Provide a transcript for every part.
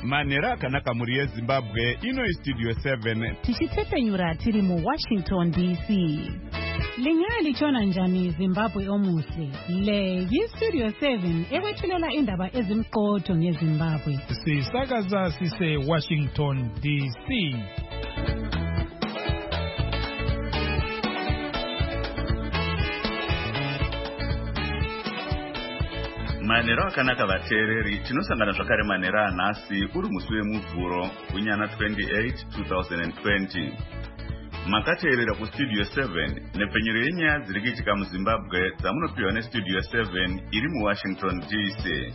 Manera akanaka muri yeZimbabwe ino iStudio 7 tichitepenyura tiri mu Washington DC. Lingaya lichona njani Zimbabwe omuhle. Le yiStudio 7 ekwethulela indaba ezimqotho ngeZimbabwe. Sisakaza sise Washington DC. Manero akanaka vateereri tinosangana zvakare manero anhasi uri musi wemuvhuro kunyana 28 2020. Makateerera kuStudio 7 nepfenyuro yenyaya dziri kuitika muZimbabwe dzamunopiwa neStudio 7 iri muWashington DC.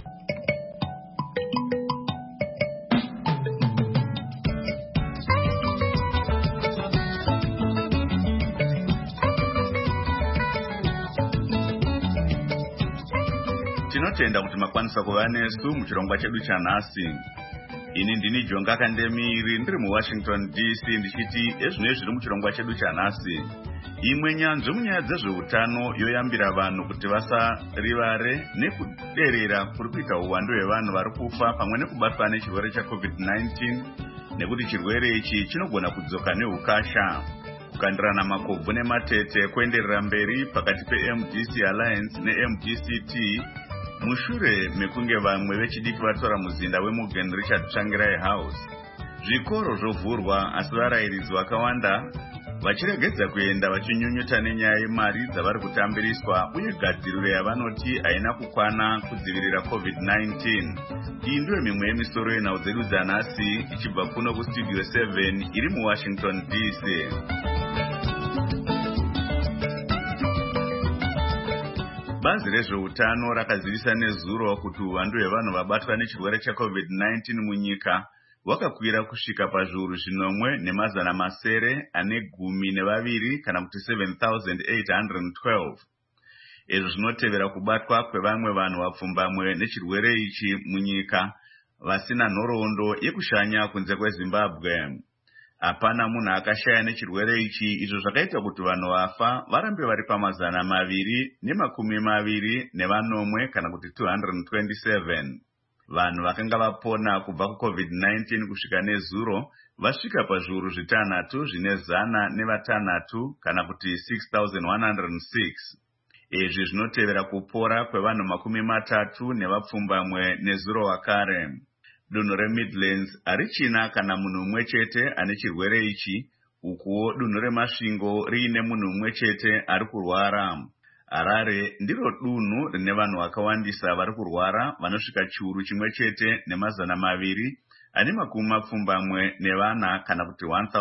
Tinotenda kuti makwanisa kuva nesu muchirongwa chedu chanhasi. Ini ndini Jonga Kandemiri ndiri muWashington DC ndichiti ezvinoi zviri muchirongwa chedu chanhasi. Imwe nyanzvi munyaya dzezveutano yoyambira vanhu kuti vasarivare nekuderera kuri kuita uwandu hwevanhu vari kufa pamwe nekubatwa nechirwere chaCovid-19 nekuti chirwere ichi chinogona kudzoka neukasha. Kukandirana makobvu nematete kuenderera mberi pakati peMDC Alliance neMDCT mushure mekunge vamwe vechidiki vatora muzinda weMorgan Richard Tsvangirai House. Zvikoro zvovhurwa asi varairidzi vakawanda vachiregedza kuenda vachinyunyuta nenyaya yemari dzavari kutambiriswa uye gadziriro yavanoti haina kukwana kudzivirira COVID-19. Iyi ndiyo mimwe yemisoro yenhau dzedu dzanhasi ichibva kuno kuStudio 7 iri muWashington DC. Bazi rezveutano rakazivisa nezuro kuti uwandu hwevanhu vabatwa nechirwere chaCovid-19 munyika hwakakwira kusvika pazviuru 1,912 kana kuti 7,812. Izvo zvinotevera kubatwa kwevamwe vanhu vapfumbamwe nechirwere ichi munyika vasina nhoroondo yekushanya kunze kweZimbabwe. Hapana munhu akashaya nechirwere ichi, izvo zvakaita kuti vanhu vafa varambe vari pa220 kana kuti 227. Vanhu vakanga vapona kubva kuCovid-19 kusvika nezuro vasvika pazviuru 6,106 kana kuti 6,106. Izvi zvinotevera kupora kwevanhu 30 nevapfumbamwe nezuro wakare. Dunhu reMidlands harichina kana munhu umwe chete ane chirwere ichi, ukuwo dunhu reMasvingo riine munhu umwe chete ari kurwara. Harare ndiro dunhu rine vanhu vakawandisa vari kurwara vanosvika chiuru 1,224 kana kuti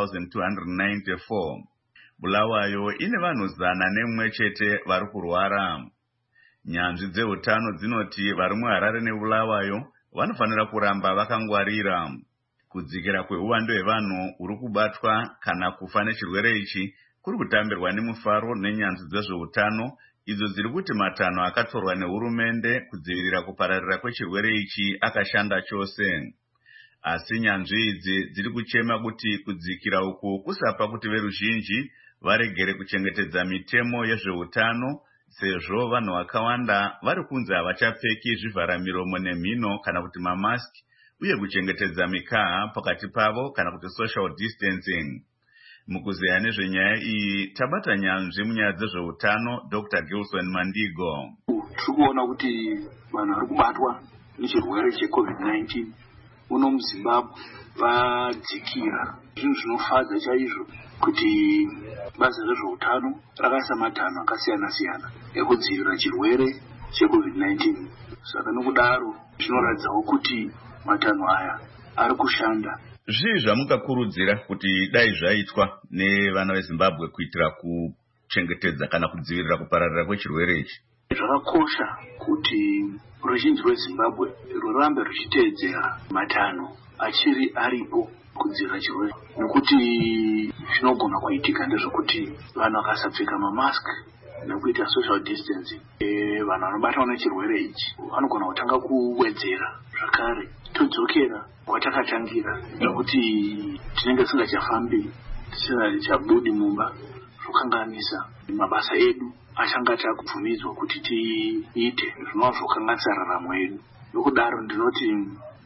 1,294. Bulawayo ine vanhu 101 chete vari kurwara. Nyanzvi dzeutano dzinoti vari muHarare neBulawayo vanofanira kuramba vakangwarira. Kudzikira kweuwandu hwevanhu uri kubatwa kana kufa nechirwere ichi kuri kutambirwa nemufaro nenyanzvi dzezveutano idzo dziri kuti matanho akatorwa nehurumende kudzivirira kupararira kwechirwere ichi akashanda chose. Asi nyanzvi idzi dziri kuchema kuti kudzikira uku kusapa kuti veruzhinji varegere kuchengetedza mitemo yezveutano, sezvo vanhu vakawanda vari kunzi havachapfeki zvivharamiromo nemhino kana kuti mamaski uye kuchengetedza mikaha pakati pavo kana kuti social distancing. Mukuzeya nezvenyaya iyi tabata nyanzvi munyaya dzezveutano Dr. Gilson Mandigo. Tikuona kuti vanhu vari kubatwa nechirwere cheCovid-19 uno muZimbabwe vadzikira. Zvinhu zvinofadza chaizvo kuti bazi rezveutano rakaisa matanho akasiyana-siyana ekudzivirira chirwere cheCovid-19. Saka nokudaro zvinoratidzawo kuti matanho aya ari kushanda. Zvii zvamukakurudzira kuti dai zvaitwa nevana veZimbabwe kuitira kuchengetedza kana kudzivirira kupararira kwechirwere ichi? Zvakakosha kuti ruzhinji rweZimbabwe rurambe ruchiteedzera matanho achiri aripo kudzivirira chirwere, nekuti zvinogona kuitika ndezvekuti vanhu vakasapfeka mamask nekuita social distancing, vanhu vanobatwa nechirwere ichi vanogona kutanga kuwedzera zvakare todzokera kwatakatangira, nekuti tinenge tisingachafambi, tisingachabudi mumba, zvokanganisa mabasa edu achanga takubvumidzwa kuti tiite, zvinova zvokanganisa raramo yedu. Nokudaro ndinoti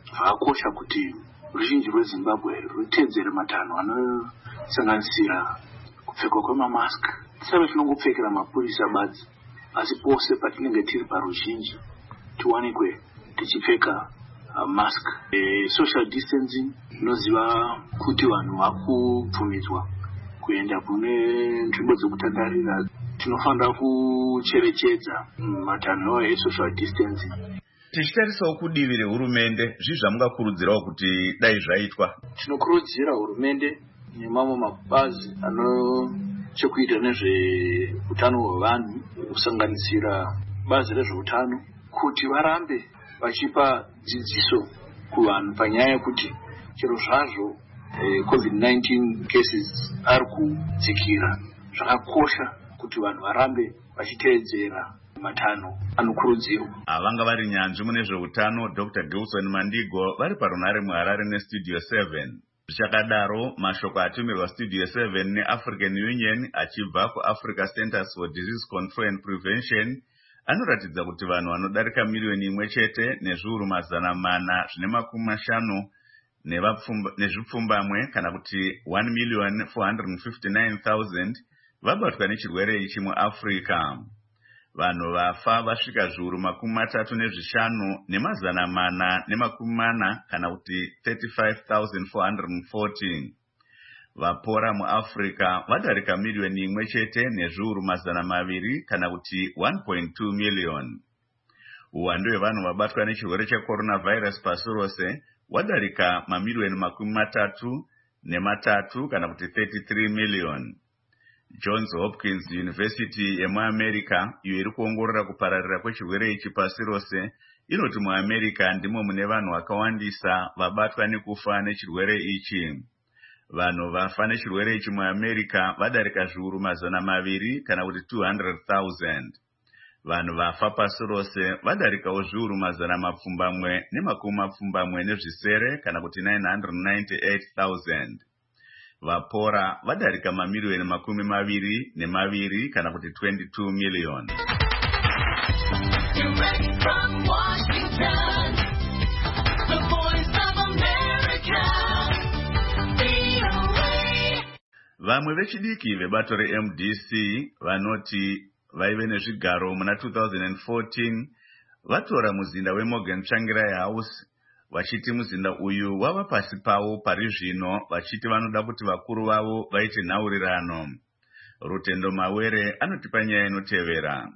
zvakakosha kuti ruzhinji rweZimbabwe rutedzere matanho anosanganisira kupfekwa kwemamask. Tisave tinongopfekera mapurisa badzi, asi pose patinenge tiri paruzhinji tiwanikwe tichipfeka mask. Social distancing, inoziva kuti vanhu vakubvumidzwa kuenda kune nzvimbo dzekutandarira. Tinofanira kucherechedza matanho esocial distancing. Tichitarisawo kudivi rehurumende, zvamungakurudzirawo kuti dai zvaitwa? Tinokurudzira hurumende nemamwe mabazi anochekuita nezveutano hwevanhu, kusanganisira bazi rezveutano, kuti varambe vachipa dzidziso kuvanhu panyaya yekuti chero zvazvo COVID-19 cases ari kudzikira, zvakakosha kuti vanhu varambe vachiteedzera matanho anokurudzirwa. Avanga vari nyanzvi mune zveutano Dr. Gilson Mandigo vari parunare muHarare neStudio 7. Zvichakadaro, mashoko atumirwa Studio 7 neAfrican Union achibva kuAfrica Centers for Disease Control and Prevention anoratidza kuti vanhu vanodarika miliyoni imwe chete nezviuru 450 nezvipfumbamwe kana kuti 1,459,000 vabatwa nechirwere ichi muAfrica. Vanhu vafa vasvika zviuru 35 ne440 kana kuti 35,440. Vapora muAfrica vadarika miliyoni imwe chete nezviuru 200 kana kuti 1.2 million. Uwandu hwevanhu vabatwa nechirwere checoronavirus pasi rose wadarika mamiliyoni 33 kana kuti 33 million. Johns Hopkins University yemuAmerica, iyo iri kuongorora kupararira kwechirwere ichi pasi rose, inoti muAmerica ndimo mune vanhu vakawandisa vabatwa nekufa nechirwere ichi. Vanhu vafa nechirwere ichi muAmerica vadarika zviuru 200 kana kuti 200,000. Vanhu vafa pasi rose vadarikawo zviuru 720 kana kuti 998,000. Vapora vadarika mamiliyoni 22 kana kuti 22 million. Direct from Washington, the Voice of America, VOA. Vamwe vechidiki vebato reMDC vanoti vaive nezvigaro muna 2014 vatora muzinda weMorgan Tsvangirai House, vachiti muzinda uyu wava pasi pavo pari zvino, vachiti vanoda kuti vakuru vavo vaite nhaurirano. Rutendo Mawere anotipa nyaya inotevera.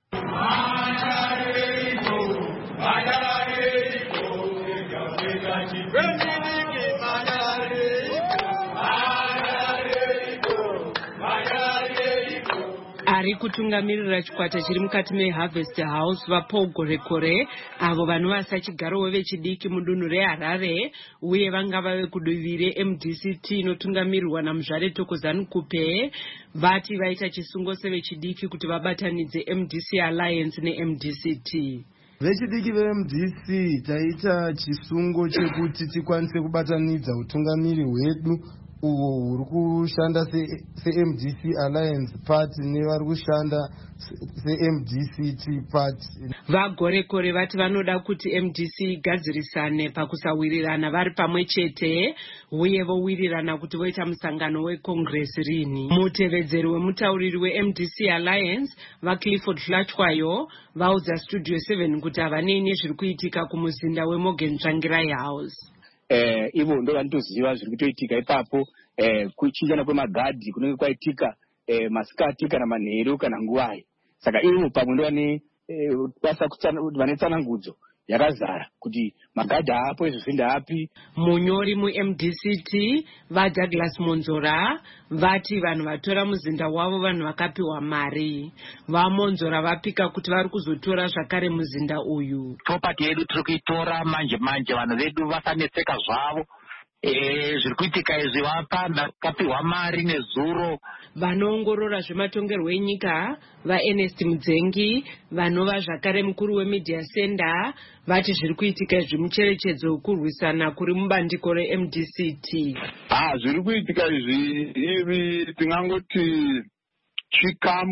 Ari kutungamirira chikwata chiri mukati meHarvest House vaPaul Gorekore, avo vanovasa chigaro vechidiki mudunhu reHarare uye vangava vekudivi reMDCT inotungamirirwa naMuzvare Thokozani Kupe, vati vaita chisungo sevechidiki kuti vabatanidze MDC Alliance neMDCT. Vechidiki veMDC taita chisungo chekuti tikwanise kubatanidza utungamiri hwedu uwo huri kushanda seMDC Alliance Party nevari kushanda seMDCT Party. Vagorekore vati vanoda kuti MDC igadzirisane pakusawirirana vari pamwe chete uye vowirirana kuti voita musangano weCongress rini. Mutevedzeri wemutauriri weMDC Alliance vaClifford Hlatshwayo vaudza Studio 7 kuti havanei nezviri kuitika kumuzinda weMorgan Tsvangirai House. Ivo ndo vanotoziva zviri kutoitika ipapo, kuchinjana kwemagadhi kunenge kwaitika masikati kana manheru kana nguwai. Saka ivo pamwe ndo vane tsanangudzo yakazara kuti magadhi apo izvo api. Munyori muMDCT vaDouglas Monzora vati vanhu vatora muzinda wavo vanhu vakapiwa mari. VaMonzora vapika kuti vari kuzotora zvakare muzinda uyu. Property yedu tiri kuitora manje vanhu vedu vasanetseka zvavo. Zviri kuitika izvi vakapiwa mari nezuro. Vanoongorora zvematongerwo enyika vaErnest Mudzengi vanova zvakare mukuru weMedia Center vati zviri kuitika izvi mucherechedzo kurwisana kuri mubandiko reMDCT. Zviri kuitika izvi tingangoti chikamu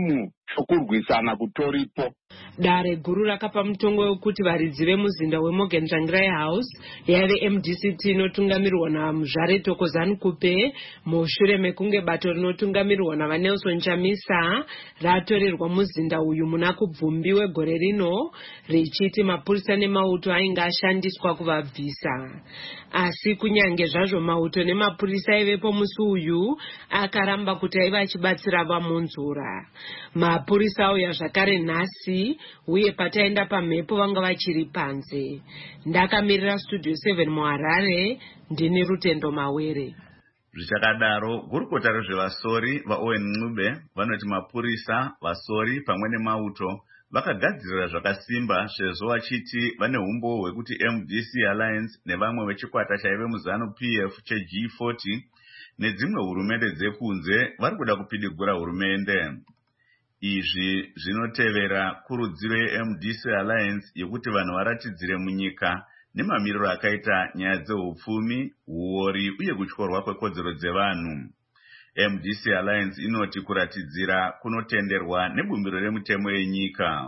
kurwisana kutoripo. Dare guru rakapa mutongo wekuti varidzi vemuzinda weMorgan Tsvangirai House yave MDCT inotungamirwa naMuzvare Thokozani Kupe mushure mekunge bato rinotungamirwa navaNelson Chamisa ratorerwa muzinda uyu muna kubvumbi wegore rino richiti mapurisa nemauto ainge ashandiswa kuvabvisa. Asi kunyange zvazvo mauto nemapurisa aivepo musi uyu akaramba kuti aiva achibatsira vamunzura. Mapurisa auya zvakare nhasi uye pataenda pamhepo vanga vachiri panze. Ndakamirira Studio 7 muHarare, ndini Rutendo Mawere. Zvichakadaro, gurukota rezvevasori vaOwen Ncube vanoti mapurisa, vasori pamwe nemauto vakagadzirira zvakasimba sezvo vachiti vane umbo hwekuti MDC Alliance nevamwe vechikwata chaive muzano PF cheG40 nedzimwe hurumende dzekunze vari kuda kupidigura hurumende. Izvi zvinotevera kurudziro yeMDC Alliance yekuti vanhu varatidzire munyika nemamiriro akaita nyaya dzehupfumi, huori uye kutyorwa kwekodzero dzevanhu. MDC Alliance inoti kuratidzira kunotenderwa nebumbiro remutemo yenyika.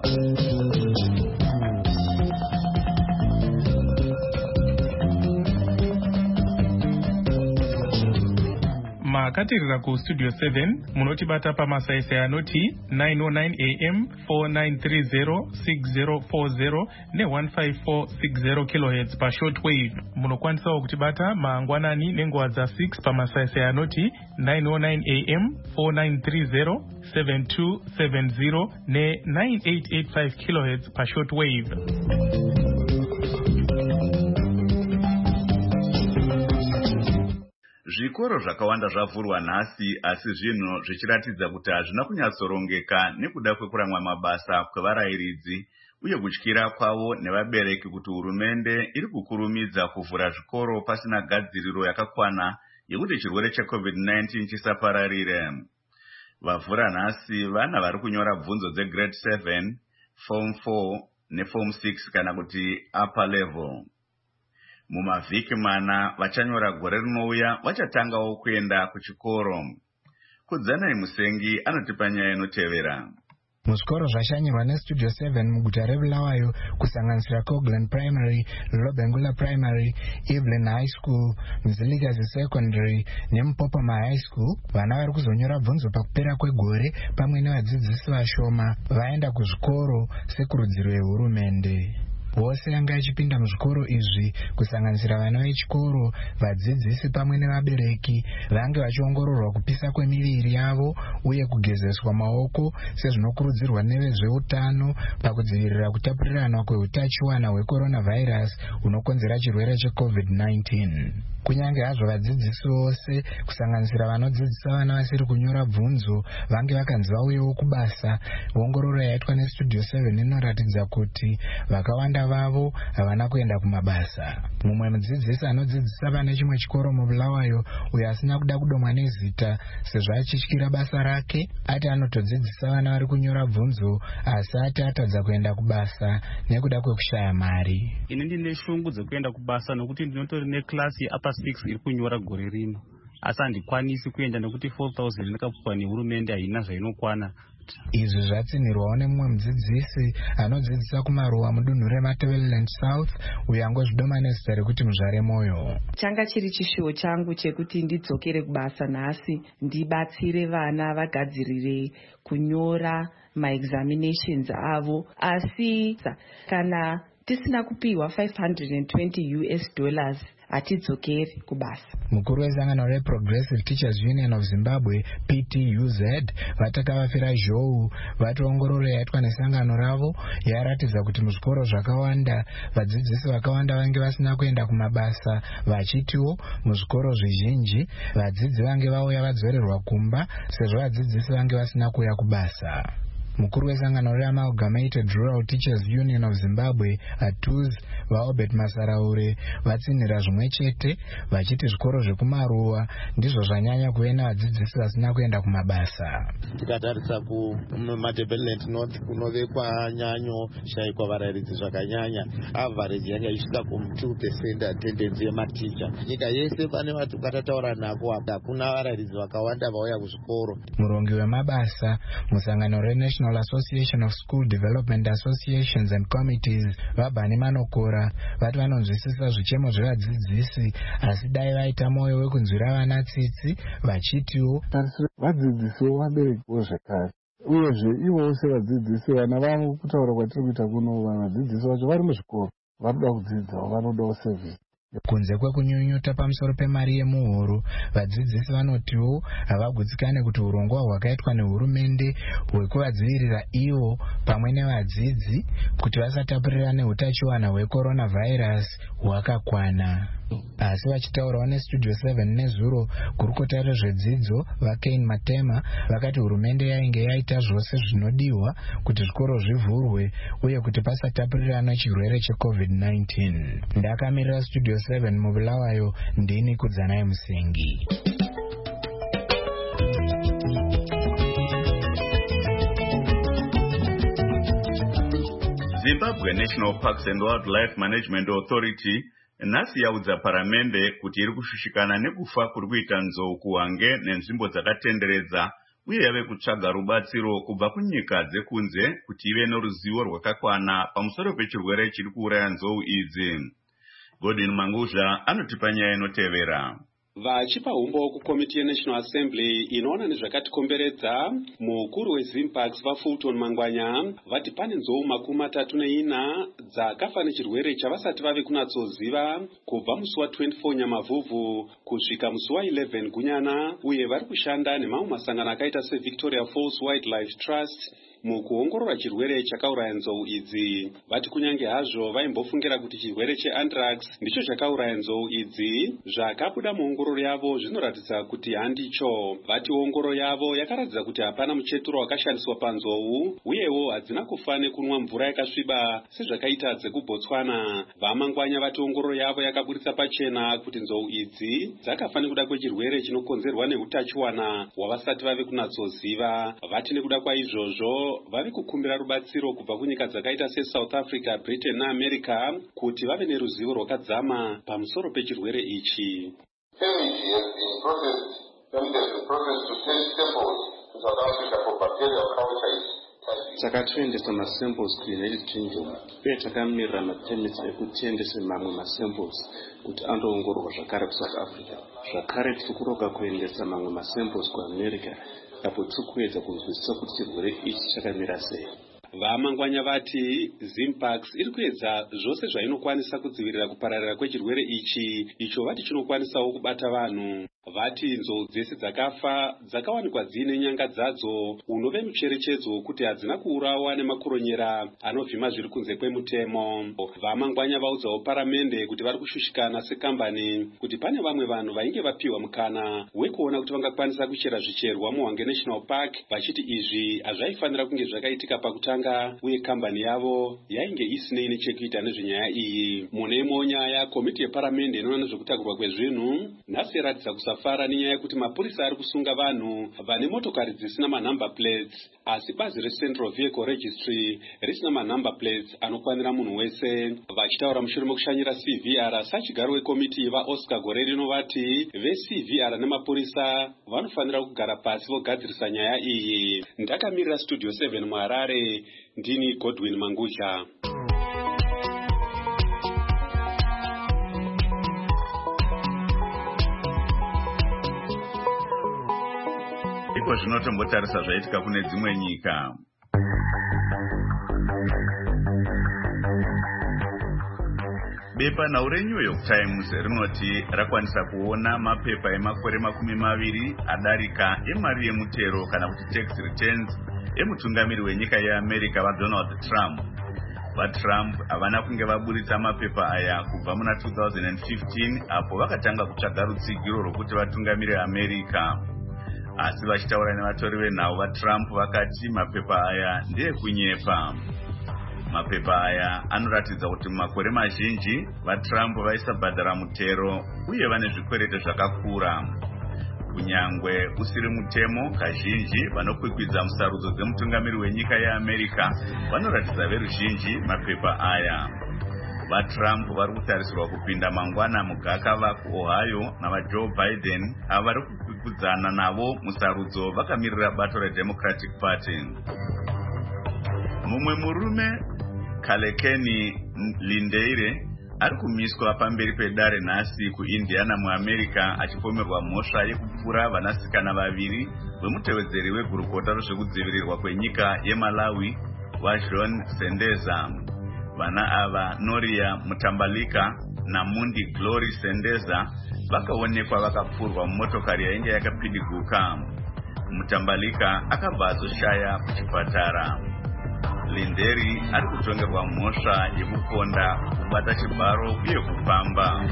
makatirira kustudio 7 munotibata pamasaisai anoti 909 am 4930 6040 ne15460 kHz pashortwave. Munokwanisawo kutibata mangwanani nenguva dza6 pamasaisai anoti 909 am 4930 7270 ne9885 kHz pashortwave. Zvikoro zvakawanda zvavhurwa nhasi, asi zvinhu zvichiratidza kuti hazvina kunyatsorongeka nekuda kwekuramwa mabasa kwevarayiridzi uye kutyira kwavo nevabereki kuti hurumende iri kukurumidza kuvhura zvikoro pasina gadziriro yakakwana yekuti chirwere cheCovid-19 chisapararire. Vavhura nhasi vana vari kunyora bvunzo dzegrade 7, form 4 neform 6 kana kuti upper level. Mumavhiki mana vachanyora gore rinouya vachatangawo kuenda kuchikoro. Kudzanai Musengi anotipa nyaya inotevera. Muzvikoro zvashanyirwa neStudio 7 muguta reBulawayo kusanganisira Coglan Primary, Lobengula Primary, Evelyn High School, Mzilikazi Secondary neMupopoma High School, vana vari kuzonyora bvunzo pakupera kwegore pamwe nevadzidzisi vashoma vaenda kuzvikoro sekurudziro yehurumende. Vose anga achipinda muzvikoro izvi kusanganisira vana vechikoro, vadzidzisi pamwe nevabereki vange vachiongororwa kupisa kwemiviri yavo uye kugezeswa maoko sezvinokurudzirwa nevezveutano pakudzivirira kutapurirana kweutachiwana hwecoronavirus hunokonzera chirwere cheCovid-19. Kunyange hazvo vadzidzisi vose kusanganisira vanodzidzisa vana vasiri kunyora bvunzo vange vakanzi vauyewo kubasa, ongororo yaitwa neStudio 7 inoratidza kuti vakawanda vavo havana kuenda kumabasa. Mumwe mudzidzisi anodzidzisa pane chimwe chikoro muBulawayo uyo asina kuda kudomwa nezita sezvo achityira basa rake, ati anotodzidzisa vana vari kunyora bvunzo asi ati atadza kuenda kubasa nekuda kwekushaya mari. Ini ndine shungu dzekuenda kubasa nokuti ndinotori neklasi yeupper 6 iri kunyora gore rino, asi handikwanisi kuenda nekuti 4,000 ndakapuwa nehurumende haina zvainokwana. Izvi zvatsinirwawo nemumwe mudzidzisi anodzidzisa kumaruwa mudunhu reMatabeleland South uyo angozvidoma nezita rekuti Muzvare Moyo. Changa chiri chishuwo changu chekuti ndidzokere kubasa nhasi ndibatsire vana vagadzirire kunyora maexaminations avo, asi kana tisina kupiwa $520 hatidzokeri kubasa. Mukuru wezangano reProgressive Teachers Union of Zimbabwe PTUZ vatakavafira zhou vationgororo yaitwa nesangano ravo yaratidza kuti muzvikoro zvakawanda vadzidzisi vakawanda vange vasina kuenda kumabasa, vachitiwo muzvikoro zvizhinji vadzidzi vange vauya vadzorerwa kumba sezvo vadzidzisi vange vasina kuuya kubasa. Mukuru wesangano reAmalgamated Rural Teachers Union of Zimbabwe ATUZ vaobert masaraure vatsinhira zvimwe chete vachiti zvikoro zvekumaruwa ndizvo zvanyanya kuve navadzidzisi vasina kuenda kumabasa. Tikatarisa kumadevelopment north kunove kwanyanyo shayikwa varairidzi zvakanyanya, average yanga isvika ku2% attendance yematicha. Nyika yese pane vatataura nako hakuna varairidzi vakawanda vauya kuzvikoro. Murongi wemabasa musangano reNational Association of School Development Associations and Committees vabhani manokora vati vanonzwisisa zvichemo zvevadzidzisi asi dai vaita mwoyo wekunzwira vana tsitsi vachitiwo vadzidzisiwo vaberekiwo zvekare uyezve ivowo sevadzidzisi vana vavo kutaura kwatiri kuita kuno vadzidzisi vacho vari muzvikoro varikuda kudzidzawo vanodawo sevhisi. Kunze kwekunyunyuta pamusoro pemari yemuhoro, vadzidzisi vanotiwo havagutsikane kuti urongwa hwakaitwa nehurumende hwekuvadzivirira ivo pamwe nevadzidzi kuti vasatapurirane utachiwana hwecoronavirus hwakakwana. Asi vachitaurawo neStudio 7 nezuro, gurukota rezvedzidzo vaKane Matema vakati hurumende yainge yaita zvose zvinodiwa kuti zvikoro zvivhurwe uye kuti pasatapurirana chirwere cheCovid-19. Ndakamirira Studio 7 mubulawayo, ndini Kudzanai Musengi. Zimbabwe National Parks and Wildlife Management Authority nhasi yaudza paramende kuti iri kushushikana nekufa kuri kuita nzou kuwange nenzvimbo dzakatenderedza uye yave kutsvaga rubatsiro kubva kunyika dzekunze kuti ive noruzivo rwakakwana pamusoro pechirwere chiri kuuraya nzou idzi. Godwin Manguzha anotipa nyaya inotevera. Vachipa umbo kukomiti yeNational Assembly inoona nezvakatikomberedza, mukuru weZimparks vaFulton Mangwanya vati pane nzou 34 dzakafa nechirwere chavasati vave kunatsoziva kubva musi wa24 Nyamavhuvhu kusvika musi wa11 Gunyana, uye vari kushanda nemamwe masangano akaita seVictoria Falls Wildlife Trust mukuongorora chirwere chakauraya nzou idzi. Vati kunyange hazvo vaimbofungira kuti chirwere cheanthrax ndicho chakauraya nzou idzi, zvakabuda muongororo yavo zvinoratidza kuti handicho. Vati ongororo yavo yakaratidza kuti hapana mucheturo wakashandiswa panzou, uyewo hadzina kufa nekunwa mvura yakasviba sezvakaita dzekuBotswana. Vamangwanya vati ongororo yavo yakaburitsa pachena kuti nzou idzi dzakafa nekuda kwechirwere chinokonzerwa neutachiwana hwavasati vave kunatsoziva. Vati nekuda kwaizvozvo vari kukumbira rubatsiro kubva kunyika dzakaita seSouth Africa, Britain naAmerica kuti vave neruzivo rwakadzama pamusoro pechirwere ichi. Takatoendesa masamples kuUnited Kingdom uye takamirira mapemits ekutiendesa mamwe masamples kuti andoongororwa zvakare kuSouth Africa. Zvakare tiri kuroka kuendesa mamwe masamples kuAmerica apo tiri kuedza kunzwisisa kuti chirwere ichi chakamira sei. Vamangwanya vati Zimparks iri kuedza zvose zvainokwanisa kudzivirira kupararira kwechirwere ichi, icho vati chinokwanisawo kubata vanhu. Vati nzou dzese dzakafa dzakawanikwa dziine nyanga dzadzo unove mucherechedzo kuti hadzina kuurawa nemakoronyera anovhima zviri kunze kwemutemo. Vamangwanya vaudzawo paramende kuti vari kushushikana sekambani kuti pane vamwe vanhu vainge vapiwa mukana wekuona kuti vangakwanisa kuchera zvicherwa muHwange National Park, vachiti izvi hazvaifanira kunge zvakaitika pakutanga uye kambani yavo yainge isinei nechekuita nezvenyaya iyi. Mune imwe nyaya, komiti yeparamende inoona nezvekutakurwa kwezvinhu nhasi yaratidza kusafara nenyaya yekuti mapurisa ari kusunga vanhu vane motokari dzisina manumber plates, asi bazi reCentral Vehicle Registry risina manumber plates anokwanira munhu wese. Vachitaura mushure mekushanyira CVR, sachigaro wekomiti vaOscar Gorerino vati veCVR nemapurisa vanofanira kugara pasi vogadzirisa nyaya iyi. Ndakamirira Studio 7 muHarare, ndini Godwin Manguzha. Iko zvinotombotarisa zvaitika kune dzimwe nyika. Bepa nhau reNew York Times rinoti rakwanisa kuona mapepa emakore 20 adarika emari yemutero kana kuti tax returns emutungamiri wenyika yeAmerica vaDonald Trump. VaTrump havana kunge vaburitsa mapepa aya kubva muna 2015 apo vakatanga kutsvaga rutsigiro rwokuti vatungamire America. Asi vachitaura nevatori venhau vaTrump vakati mapepa aya ndeekunyepa. Mapepa aya anoratidza kuti makore mazhinji vaTrump vaisabhadhara mutero uye vane zvikwereti zvakakura. Kunyangwe usiri mutemo, kazhinji vanokwikwidza musarudzo dzemutungamiri wenyika yeAmerica vanoratidza veruzhinji mapepa aya. VaTrump vari kutarisirwa kupinda mangwana mugakava kuOhio navaJoe Biden avo vari kukwikwidzana navo musarudzo vakamirira bato reDemocratic Party. Mumwe murume Kalekeni Lindeire ari kumiswa pamberi pedare nhasi kuIndiana muAmerica achipomerwa mhosva yekupfura vanasikana vaviri vemutevedzeri wegurukota rezvekudzivirirwa kwenyika yeMalawi waJohn Sendeza. Vana ava Noria Mutambalika naMundi Glory Sendeza vakaonekwa vakapfurwa mumotokari yainge yakapidiguka. Mutambalika akabva azoshaya kuchipatara. Linderi ari kutongerwa mhosva yekukonda, kubata chibharo uye kufamba.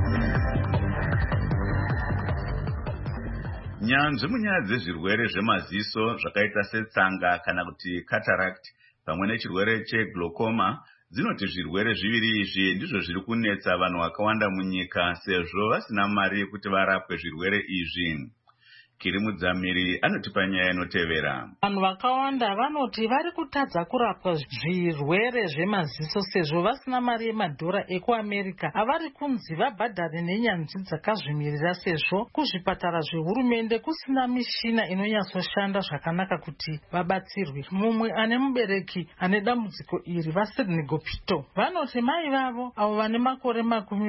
Nyanzvi munyaya dzezvirwere zvemaziso zvakaita setsanga kana kuti cataract pamwe nechirwere cheglaucoma dzinoti zvirwere zviviri izvi ndizvo zviri kunetsa vanhu vakawanda munyika sezvo vasina mari yekuti varapwe zvirwere izvi. Kirimudzamiri anotipa nyaya inotevera. Vanhu vakawanda vanoti vari kutadza kurapwa zvirwere zvemaziso sezvo vasina mari yemadhora ekuAmerica avari kunzi vabhadhare nenyanzvi dzakazvimirira sezvo kuzvipatara zvehurumende kusina mishina inonyatsoshanda zvakanaka kuti vabatsirwe. Mumwe ane mubereki ane dambudziko iri vaSydney Gopito vanoti mai vavo avo vane makore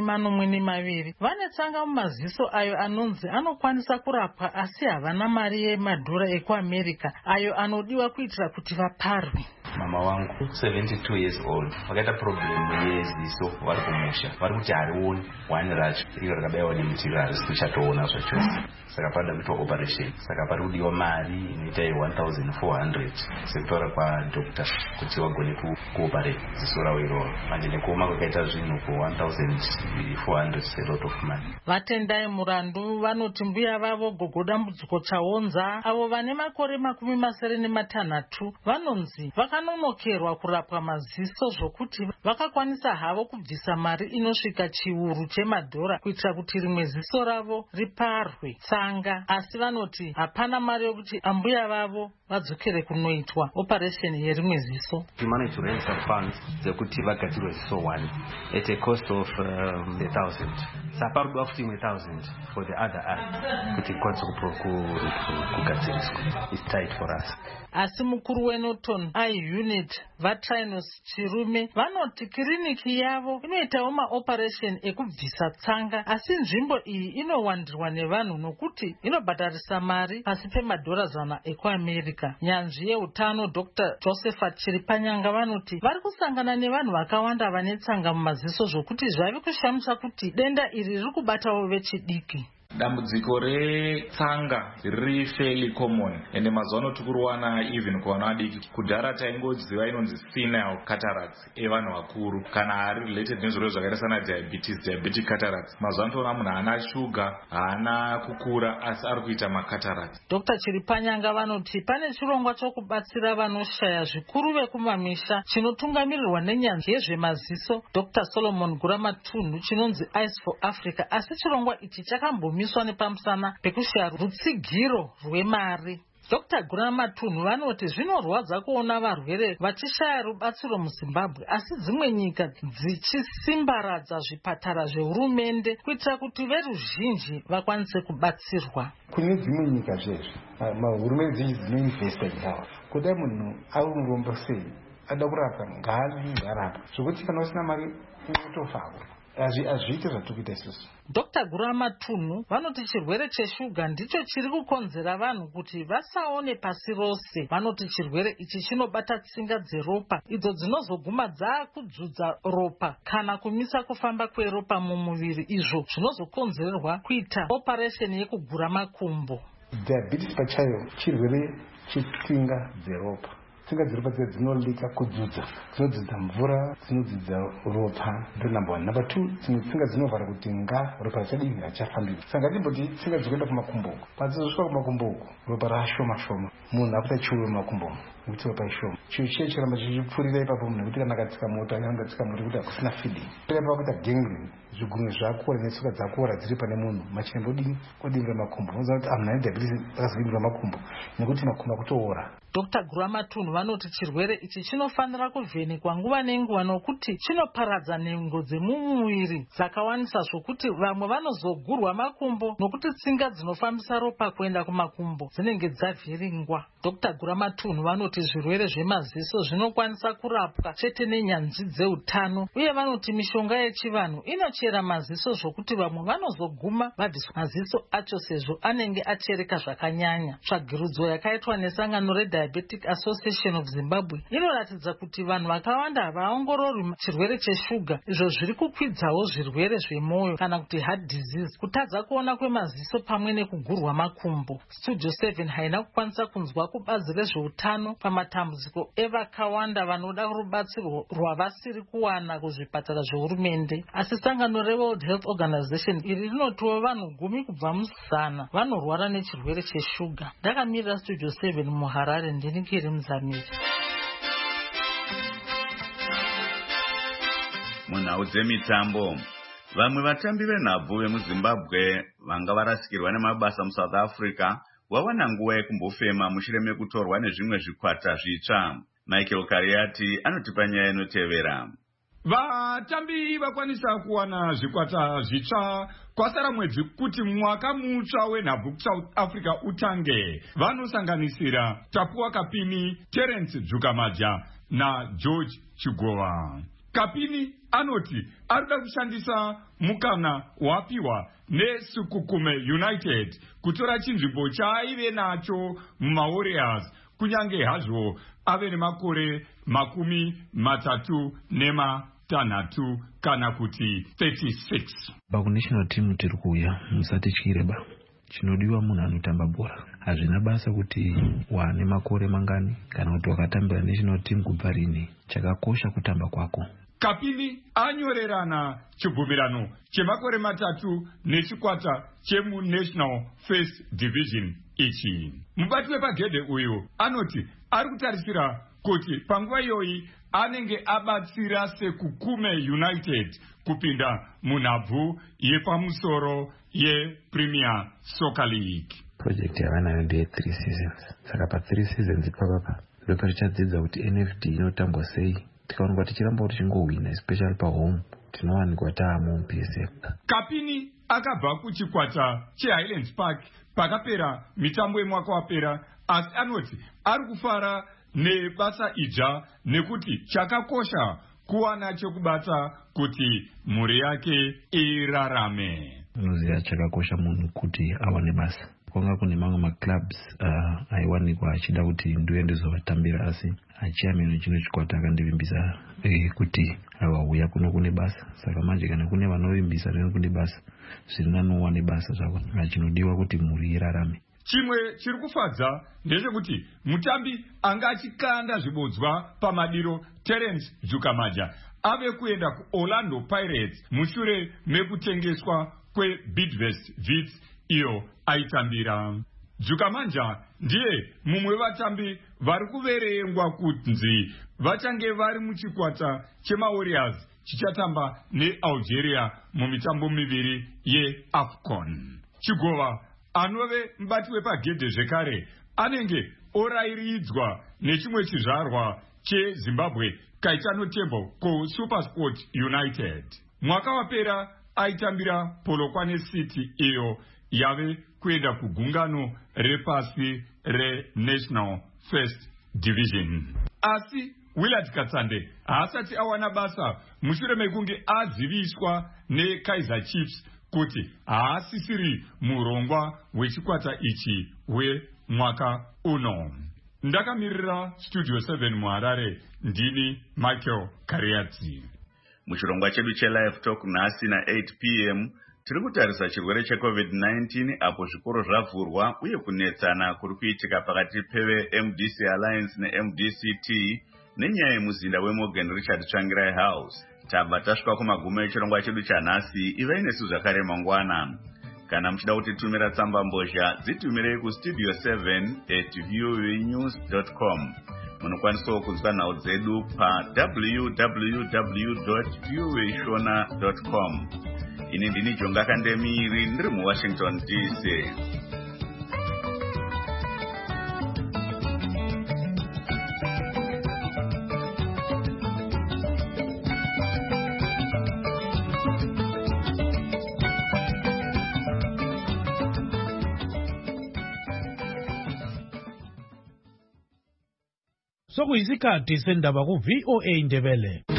42 vane tsanga mumaziso ayo anonzi anokwanisa kurapwa asi havana mari yemadhora ekuAmerica ayo anodiwa kuitira kuti vaparwe. Mama wangu 72 years old wakaita problem yeziso vari kumusha vari kuti harioni wani racho iro rakabayiwa nemitiro harisi kuchatoona zvachose saka panoda kuitwa operation saka pari kudiwa mari inoita 1400 sekutaura kwadokta kuti vagone kuoperate ziso ravo iroro manje nekuoma kwakaita zvinhu ku 1400 a lot of money. Vatendai murandu vanoti mbuya vavo gogo dambudziko chaonza avo vane makore 76 vanonzi vakanonokerwa kurapwa maziso zvokuti vakakwanisa havo kubvisa mari inosvika chiuru chemadhora kuitira kuti rimwe ziso ravo riparwe tsanga, asi vanoti hapana mari yokuti ambuya vavo vadzokere kunoitwa operation yerimwe ziso. We managed to raise some funds dzekuti vagadzirwe ziso 1 at a cost of 1,000. Saparudwa futi 1,000 for the other eye kuti ikwanise kugadziriswa. It's tight for us. Asi mukuru weNorton iUnit Vatrinos Chirume vanoti kiriniki yavo inoitawo maoperation ekubvisa tsanga asi nzvimbo iyi inowandirwa nevanhu nokuti inobhadharisa mari pasi pemadhora 100 ekuAmerica. Nyanzvi yeutano Dr. Josephat Chiripanyanga vanoti vari kusangana nevanhu vakawanda vane tsanga mumaziso zvokuti zvave kushamisa kuti denda iri riri kubatawo vechidiki. Dambudziko retsanga riri fairly common ende mazuva ano tikuruwana even kuvana vadiki. Kudhara taingoziva inonzi senile cataracts evanhu vakuru kana ari related nezvirwere zvakaita sana diabetic cataracts. Mazuva ano toona munhu haana shuga haana kukura asi ari kuita macataracts. Dr. Chiripanyanga vanoti pane chirongwa chokubatsira vanoshaya zvikuru vekumamisha chinotungamirirwa nenyanzvi yezvemaziso Dr. Solomon Guramatunhu chinonzi Eyes for Africa, asi chirongwa ichi chakambomiswa nepamusana pekushaya rutsigiro rwemari. Dr. Guramatunhu vanoti zvinorwadza kuona varwere vachishaya rubatsiro muZimbabwe asi dzimwe nyika dzichisimbaradza zvipatara zvehurumende kuitira kuti veruzhinji vakwanise kubatsirwa. Kune dzimwe nyika zvezvo mahurumende zhinji dzinoinvesta nyaya kudai munhu aurombo sei ada kurapwa ngaarapwa zvokuti kana usina mari unotofawo hazviite zvatikuita isusu. Dr. Guramatunhu vanoti chirwere cheshuga ndicho chiri kukonzera vanhu kuti vasaone pasi rose. Vanoti chirwere ichi chinobata tsinga dzeropa idzo dzinozoguma dzakudzudza ropa kana kumisa kufamba kweropa mumuviri, izvo zvinozokonzerwa kuita operation yekugura makumbo. Diabetes pachayo chirwere chetsinga dzeropa tsinga dziri padziri dzinolika kudzudza, dzinodzudza mvura, dzinodzudza ropa, ndo number 1. Number 2, dzimwe tsinga dzinovhara kuti ropa richadini hachafambi. Saka ndimboti tsinga dzikuenda kumakumbo uku, padzizosvika kumakumbo uku ropa rashoma shoma, munhu akuita chiuyo mumakumbo nekuti ropa ishoma, chiyo chiye chiramba chichipfurira ipapo munhu nekuti kana akatsika moto angatsika moto kuti hakusina feeding, ipapo akuita gangrene, zvigunwe zvakora netsoka dzakora dziri pane munhu, machirembo odimira makumbo, unoziva kuti munhu ane diabetes akazodimira makumbo nekuti makumbo akutoora. Dr. Guramatunhu vanoti chirwere ichi chinofanira kuvhenekwa nguva nenguva nokuti chinoparadza nhengo dzemumuviri dzakawanisa zvokuti vamwe vanozogurwa makumbo nokuti tsinga dzinofambisa ropa kuenda kumakumbo dzinenge dzavhiringwa. Dr. Guramatunhu vanoti zvirwere zvemaziso zvinokwanisa kurapwa chete nenyanzvi dzeutano, uye vanoti mishonga yechivanhu inochera maziso zvokuti vamwe vanozoguma vabviswa maziso acho sezvo anenge achereka zvakanyanya. Tsvagirudzo yakaitwa nesangano Diabetic Association of Zimbabwe inoratidza kuti vanhu vakawanda havaongororwi chirwere cheshuga, izvo zviri kukwidzawo zvirwere zvemwoyo kana kuti heart disease, kutadza kuona kwemaziso pamwe nekugurwa makumbo. Studio 7 haina kukwanisa kunzwa kubazi rezveutano pamatambudziko evakawanda vanoda rubatsiro rwavasiri kuwana kuzvipatara zvehurumende, asi sangano reWorld Health Organization iri rinotiwo vanhu 10 kubva mu100 vanorwara nechirwere cheshuga. Ndakamirira Studio 7 muHarare, ndinikiri Muzamiri. Munhau dzemitambo, vamwe vatambi venhabvu vemuZimbabwe vanga varasikirwa nemabasa muSouth Africa wawana nguva yekumbofema mushure mekutorwa nezvimwe zvikwata zvitsva. Michael Kariati anotipa nyaya inotevera. Vatambi vakwanisa kuwana zvikwata zvitsva kwasara mwedzi kuti mwaka mutsva wenhabvu South Africa utange. Vanosanganisira Tapuwa Kapini, Terence Dzukamaja naGeorge Chigova. Kapini anoti arikuda kushandisa mukana wapiwa neSukukume United kutora chinzvimbo chaaive nacho mumaWarriors kunyange hazvo ave nemakore 36 kana kuti 36. Pakunational team tiri kuuya musatityireba, chinodiwa munhu anotamba bhora. Hazvina basa kuti wane makore mangani kana kuti wakatambira national team kubva rini, chakakosha kutamba kwako. Kapini anyorerana chibvumirano chemakore 3 nechikwata chemuNational First Division ichi. Mubati wepagedhe uyu anoti ari kutarisira kuti panguva iyoyi anenge abatsira Sekukume United kupinda munhabvu yepamusoro yePremier Soccer League. Project yavanayo ndeye 3 seasons. Saka pa 3 seasons ipapapa ropa richadzidza kuti NFD inotambwa sei. Tikaonekwa tichiramba kuti chingowina, especially pahome tinowanikwa taamo muPSF. Kapini akabva kuchikwata cheHighlands Park pakapera mitambo yemwaka wapera, asi anoti ari kufara nebasa idzva nekuti chakakosha kuwana chekubata kuti mhuri yake irarame. Unoziva chakakosha munhu kuti awane basa. Kwanga kune mamwe maclubs aiwanikwa achida kuti ndiwe ndizovatambira, asi achiameno chino chikwata akandivimbisa kuti awauya kuno kune basa. Saka manje kana kune vanovimbisa neno kune basa, zvirinanowane basa zvako, achinodiwa kuti mhuri irarame. Chimwe chiri kufadza ndechekuti mutambi anga achikanda zvibodzwa pamadiro Terence Dzukamaja ave kuenda kuOrlando Pirates mushure mekutengeswa kweBidvest Wits iyo aitambira. Dzukamaja ndiye mumwe vatambi vari kuverengwa kunzi vachange vari muchikwata chemaWarriors chichatamba neAlgeria mumitambo miviri yeAFCON. Chigova anove mubati wepagedhe zvekare anenge orayiridzwa nechimwe chizvarwa cheZimbabwe Kaitano Tembo kuSupersport United. Mwaka wapera aitambira Polokwane City iyo yave kuenda kugungano repasi reNational First Division. Asi Willard Katsande haasati awana basa mushure mekunge aziviswa neKaizer Chiefs kuti haasisiri murongwa wechikwata ichi wemwaka uno. Ndakamirira Studio 7 muHarare, ndini Michael Kariati. Muchirongwa chedu cheLive Talk nhasi na 8 p.m. tiri kutarisa chirwere cheCovid-19 apo zvikoro zvavhurwa uye kunetsana kuri kuitika pakati peveMDC Alliance neMDCT nenyaya yemuzinda weMorgan Richard Tsvangirai House. Tabva tasvika kumagumo echirongwa chedu chanhasi. Ivai nesu zvakare mangwana. Kana muchida kutitumira tsamba mbozha, dzitumirei kustudio 7@voanews.com. Munokwanisawo kunzwa nhau dzedu pa www.voashona.com. Ini ndini Jonga Kandemiri ndiri muWashington DC. Sokuyisikhathi sendaba ku VOA Ndebele.